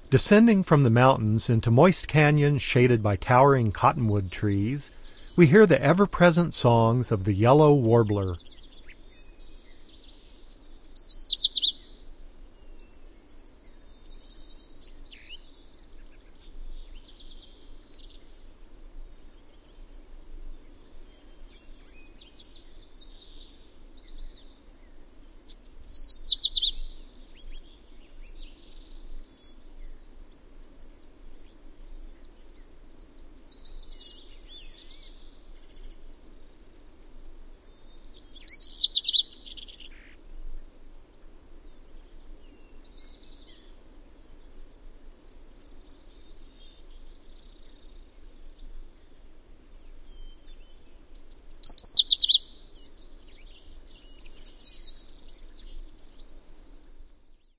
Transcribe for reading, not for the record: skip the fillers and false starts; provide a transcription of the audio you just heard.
Descending from the mountains into moist canyons shaded by towering cottonwood trees, we hear the ever-present songs of the yellow warbler.